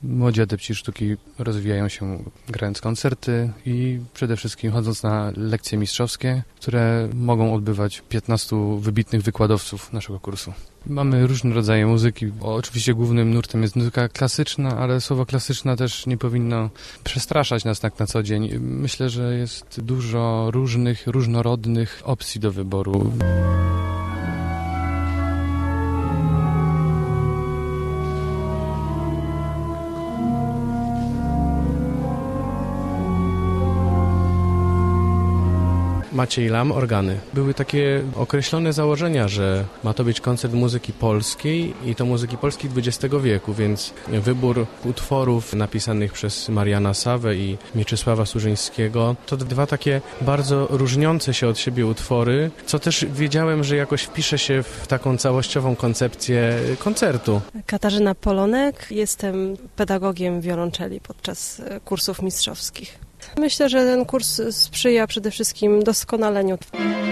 Młodzi adepci sztuki rozwijają się grając koncerty i przede wszystkim chodząc na lekcje mistrzowskie, które mogą odbywać 15 wybitnych wykładowców naszego kursu. Mamy różne rodzaje muzyki. Oczywiście głównym nurtem jest muzyka klasyczna, ale słowo klasyczna też nie powinno przestraszać nas tak na co dzień. Myślę, że jest dużo różnych, różnorodnych opcji do wyboru. Maciej Lam, organy. Były takie określone założenia, że ma to być koncert muzyki polskiej i to muzyki polskiej XX wieku, więc wybór utworów napisanych przez Mariana Sawę i Mieczysława Służyńskiego to dwa takie bardzo różniące się od siebie utwory, co też wiedziałem, że jakoś wpisze się w taką całościową koncepcję koncertu. Katarzyna Polonek, jestem pedagogiem wiolonczeli podczas kursów mistrzowskich. Myślę, że ten kurs sprzyja przede wszystkim doskonaleniu.